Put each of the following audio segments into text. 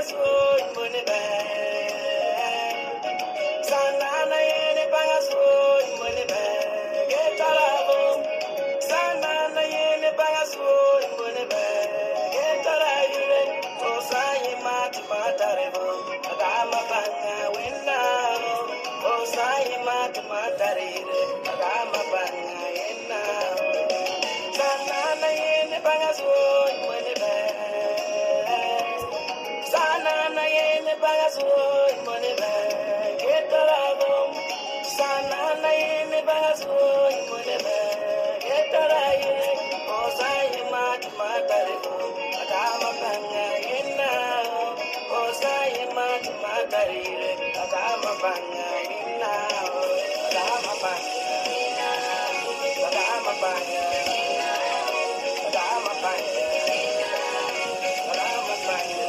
bangasoy money Sanana yene bangasoy money Get alabo Sanana yene bangasoy money Get alayo Osayi matarevo Agama banga winna Osayi matarevo Agama banga winna Sanana yene bangasoy money Sanana yene bangasoy money Get alabo Sanana yene bangasoy money Get alayo Osayi matarevo Agama banga winna Osayi matarevo Agama banga winna Agama banga Agama banga Agama banga Agama banga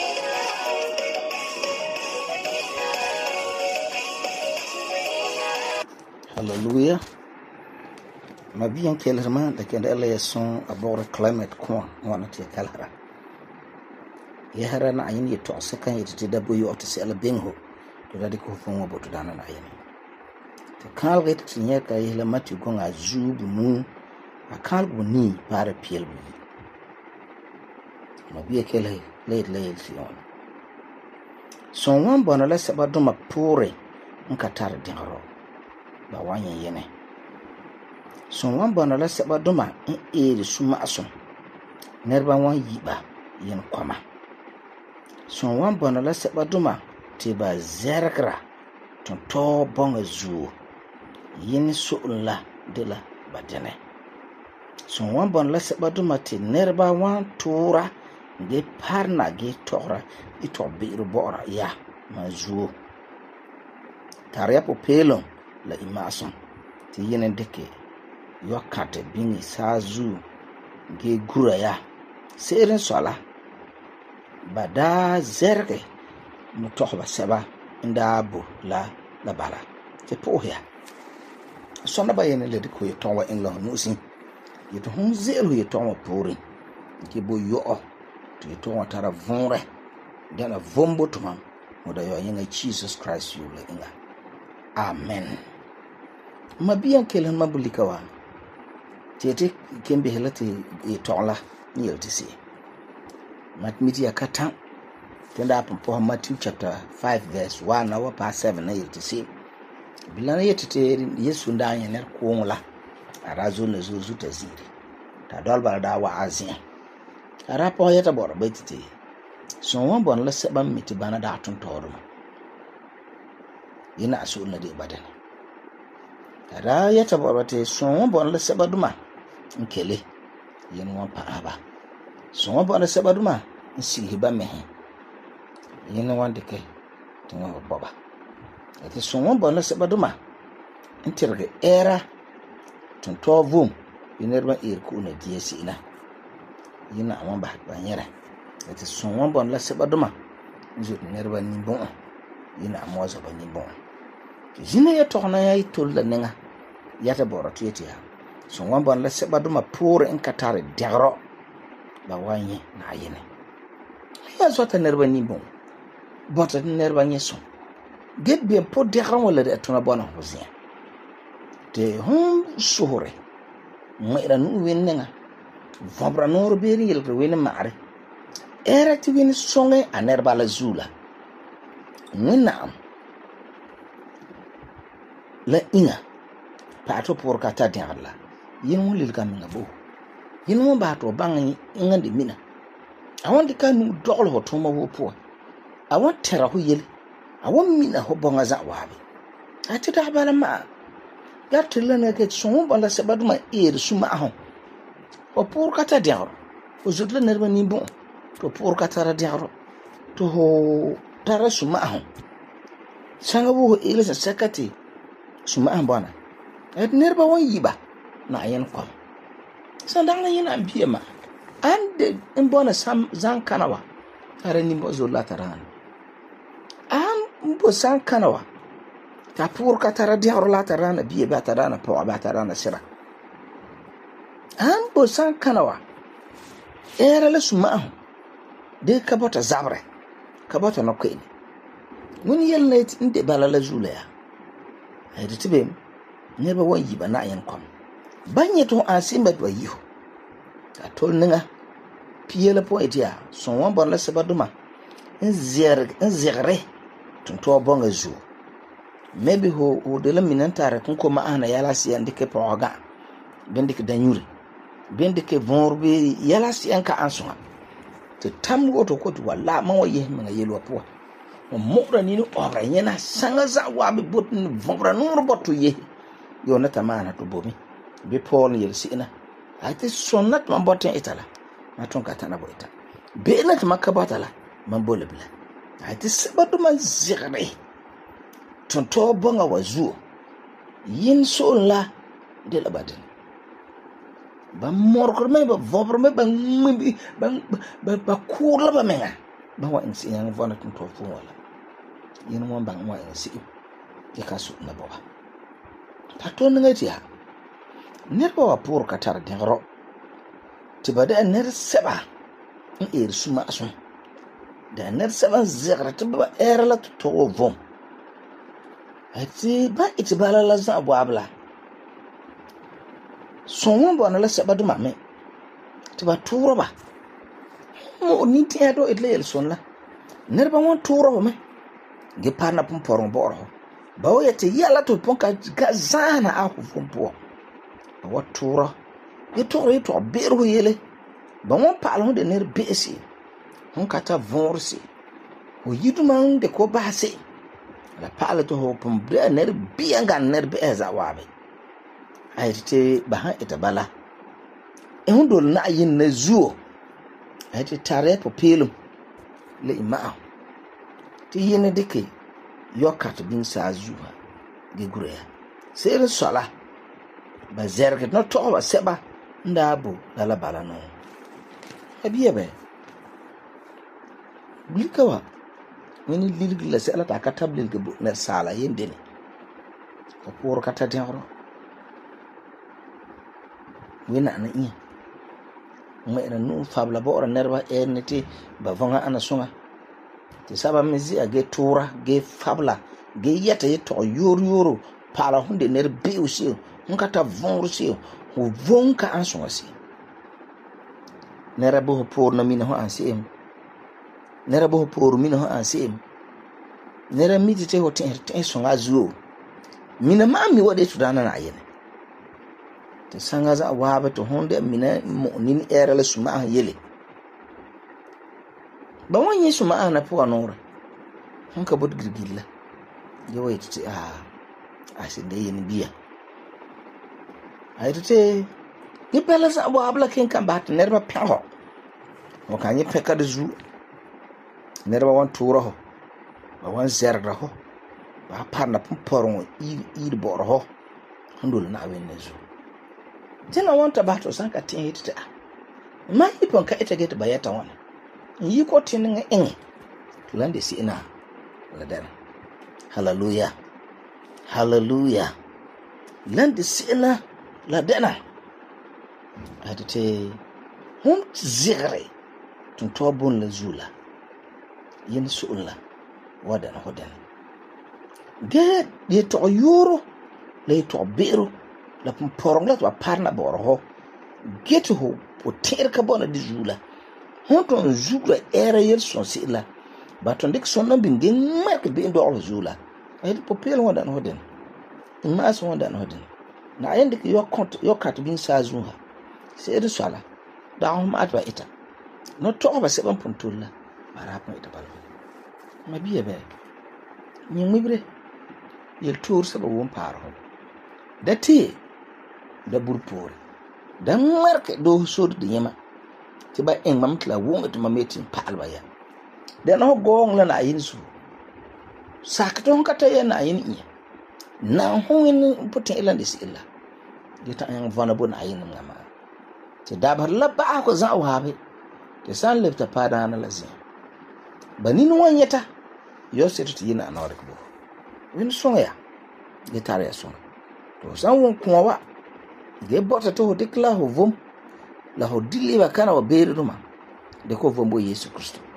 Hallelujah. Ma bien kellerma da kende alla yason about climate ko wana te kalhara. Ya hara na ayin ye to sekan ye te dabo yo to se ala benho to da ko fon wo boto dana na ayin. Te kalge te nya ka ye la mati ko nga zubu mu a kalgo ni para piel bu. Ma bien kele le si on. Son wan bona la sabado ma pore nka tar dinro. Ba wanye yene. Son wan bona la seba doma de suma aso nerba wan yiba yen kwama son wan bona la seba doma te ba zerkra ton to bonga zu yen so la de la badene son wan bona la seba doma te nerba wan tura de parna ge tora ito biru bora ya mazu tare po pelo la imason te yen deke yokate bingi sazu ge gura ya serin sola bada zerge mutohba seba ndabo la bala te pohya sona ba yene le de ko yetonwa en lo nusi yeto hun zelu yetonwa pori ke bo yo to yetonwa tara vonre dana vombo to man moda yo yenga Jesus Christ you le inga amen mabiyan kelen mabulikawa tete kembe helate e tola ni yeltisi matmiti yakata tenda hapo Matthew chapter 5 verse 1 na wapa 7 na yeltisi bilana yetete Yesu ndanye ner kuongla arazo na zuzu taziri ta dolba da wa azia arapo yeta boro betiti so won bon la seba miti bana da tuntoro yina asu na de badana ara yeta boro te so won bon la seba duma nkele yen won pa aba so won bon la seba duma nsi ba mehe yen won de ke to won boba ate so won bon la seba duma ntirge era tonto vum yinerba irku na diesi ina yina won ba nyere ate so won bon la seba duma nzo nerba ni bon yina amoza ba ni bon jina ya tokna ya itol la nenga yata boro tiya so wan bon la seba duma pour en katare degro ba wanye na yene ya zota nerba ni bon bota nerba nyeso get bien pour degro wala de tona bona hozia te hum suhore mera nu wenenga vobra nor beri yel wen mare era ti win songe a nerba la zula nina la inga pato por kata diala yin wulil kaminga bo yin mo ba to bangi ngande mina awon de kanu doglo ho to ma wo po awon tera ho yel awon mina ho bonga za wabe ati da bala ma ya tilana ke so bon la sebadu ma ir suma ahon o por kata diaro o zutla nerba ni bon to por kata diaro to ho tara suma ahon sanga bo ile sa sakati suma ahon bona et nerba won yiba na ayen kwam sandanga yina ambiema ande mbona sam zankanawa are ni mbozo lataran mbo sankanawa ta pour katara diaro lataran biye batarana po batarana sira mbo sankanawa era la suma de kabota zabre kabata no kwini mun yelnet inde balala zula ya ayde tibem neba won yiba na yan kom banye to asimba do yiho atol ninga piyela point ya son wan bon la sabaduma nzegre tunto bonga zu maybe ho de la minantare kun ko ma ana yala si andike proga bendike danyuri bendike vonrbe yala si anka ansuma te tamgo to ko wala ma waye ma yelo po mo ni no ora nyena sanga za wa be bot ni vonra no roboto ye yo na tamana to bomi be pol yel si ina ate sonnat man boten itala ma ton katana bo ita be na makabata man bole bla ate sabatu man zigre ton to bonga wazu yin so la de la baden ba morkor me ba vobro me ba kula ba menga ba wa insi yang vona ton to fu wala yin mo bang wa insi ke kasu na boba pato ngati ha nerba wa pour katar dingro tibada ner seba in suma asun da ner seba zigre tibba la to vom ati ba itibala la za abu abla sonwon bo na la seba du mame tiba turo ba mo ni ti ado itle el sonla nerba won turo me ge pana pum poron boro ba o yete yala to ponka gazana a ku fumpo wa turo ye to beru yele ba won palo de ner besi hon kata vorsi o yiduma de ko base la pala to hopum bre ner bianga ner be ezawabe ayite baha itabala ehundol na yin na zuo ayite tare po pelum le ima ti yene deke yokat bin sa zuha ge gureya sere sala ba zerget no to ba seba ndabo la bala no abiebe blikawa wani lilgila sai ala ta katabli ga na sala yende ne ko por kata tero wina na iya mai na nu fabla bora nerba enete ba vonga ana sunga ti saba mizi age tura ge fabla ge yata yeto yoro pala hunde ner biusi nkata vonrusi ho vonka ansunga si nera bo por na mina ho ansim nera bo por mina ho ansim nera miti te ho ten songa zuo mina mami wade tudana na yene te sanga za waaba to honde mina mo nin era la suma yele ba wonyi suma na po anora hanka bod girgilla yo yiti asinde yen biya ayite ni pela sa waabla ken kan bat nerba peho o kanyi peka de zu nerba wan turo ho ba wan zerra ho ba parna poron i boro ho ndul na wen nezu tena wanta bato sanka tin hitita ma ipon ka ita get bayata wana yi ko tin en lande si ina ladan hallelujah hallelujah lande si ina ladana adite hon zigre tun to bon la zula yin sulla wadan hodan de ye to yoro le to bero la porong la to parna boro ho get ho poter ka bona di zula hon ton zula era yer son sila baton dik son no bingen mark be ndo all zula ay popel wadan hodan mas wadan hodan na ayen dik yo kat bin sa zuha sai da sala da hom atwa ita no to ba se ban puntulla bara pa ita balo ma biye be nyi mibre yel tour sa ba won paro da ti da burpor da marke do sod de yema ti ba en mamtla won to mametin palba ya da no gong la na yin su sakton kata ya na yin iya na hoin putin ilan dis illa dita an vana bon ayin ngama ti dabar labba ko za wabe ti san lefta pada na lazim banin wanyata yo setu yina na wada ko win songa ge tare son to san won kuma ge bota to dikla ho vom la ho dili ba kana wa beru ma de ko vombo Yesu Kristo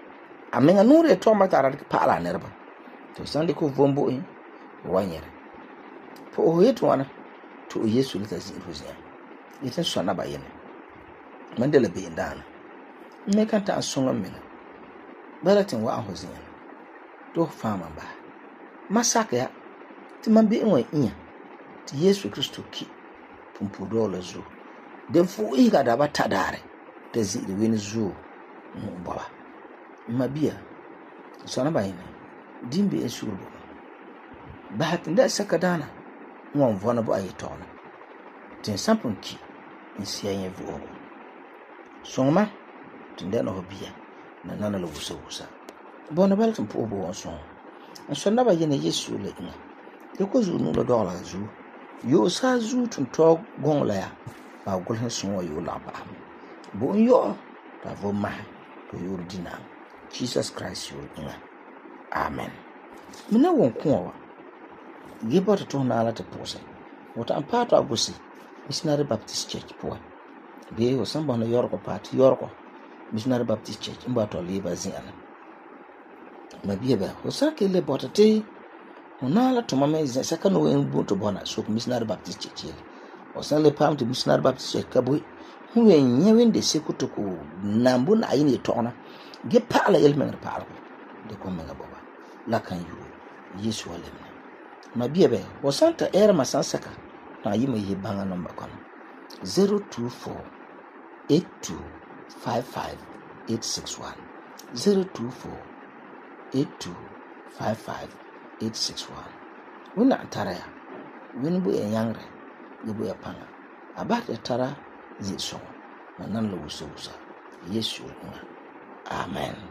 amenga nure to ma tara pala nerba to sande ko vombo in wanyere po o yetu wana to Yesu lita zin ruzia ita sona ba yene mandela be ndana me kanta asonga mena balatin wa ahozin to fama ba masaka ya ti man bi enwa inya ti Yesu Kristo ki pumpudo la zu de fu iga da bata dare da zi de wen zu baba mabia sona ba yene dimbe esuru ba hatin da saka dana won vona bo ayitona tin sampon ki nsia yen vu soma tinde no bia na nana lo wusa bona baltum po bo won so na ba yene Yesu le ina de ko zu no do la zu yo sa zu tun to gon la ya ba gol hen so yo la ba bo yo ta vo ma to yo dina Jesus Christ yo ina amen mina won ko wa gibota to na ala te pose wata ampato abusi Missionary Baptist Church po be o samba no yorko party yorko Missionary Baptist Church mbato liba ziana mabia ba o sake le botate onala to mama is saka no en bunto bona so Missionary Baptist Church o sale pam to Missionary Baptist Church kabui hu en nyewende sekuto ko nambu na ayini tona ge pala yelmen pala de ko menga baba la kan yu Yesu wale mabia be o santa era masansaka na yima yi banga number kono 024 82 55 861 024 82 55 861 wina tara ya wini bu yangre bu ya panga abata tara zi so nan lo wusa Yesu amen.